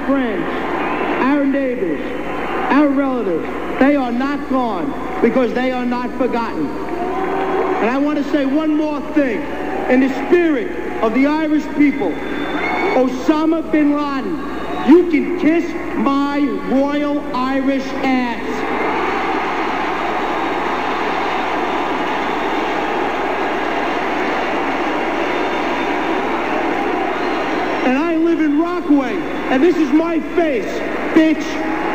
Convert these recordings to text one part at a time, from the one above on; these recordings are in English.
friends, our neighbors, our relatives, they are not gone because they are not forgotten. And I want to say one more thing. In the spirit of the Irish people, Osama bin Laden, you can kiss my royal Irish ass. And I live in Rockaway, and this is my face, bitch.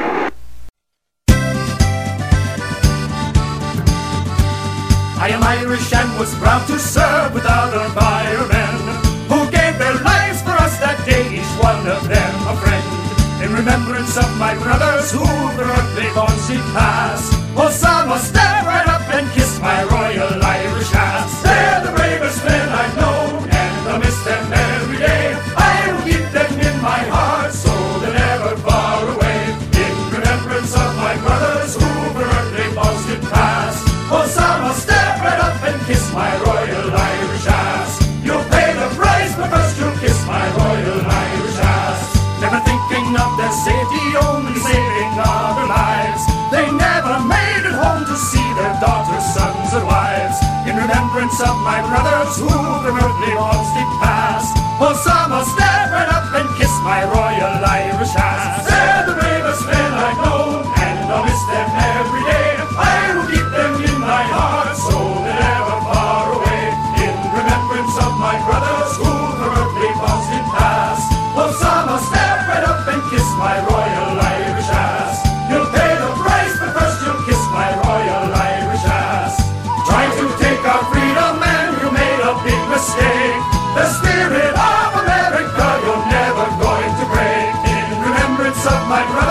I am Irish and was proud to serve with other firemen who gave their lives for us that day, each one of them a friend. In remembrance of my brothers who the earthly bonds did pass, Osama, stand right up and kiss my royal Irish ass. They're the bravest men I've known, and I'll miss them every day. I will keep them in my heart so they're never far away. In remembrance of my brothers who the earthly bonds did pass, Osama, stand right up and kiss my royal Irish ass. You'll pay the price, but first you'll kiss my royal Irish ass. Never thinking of their safety, only saving other lives. They never made it home to see their daughters, sons and wives. In remembrance of my brothers who the earthly bonds did pass, Osama, stand right up and kiss my royal Irish ass. They're the bravest men I've known, and I'll miss them every day. I will keep them in my heart so they're never far away. In remembrance of my brothers who the earthly bonds did pass, Osama, stand right up and kiss my royal Irish ass. You'll pay the price, but first you'll kiss my royal Irish ass. Trying to take our freedom and you made a big mistake. The spirit of America you're never going to break. In remembrance of my brothers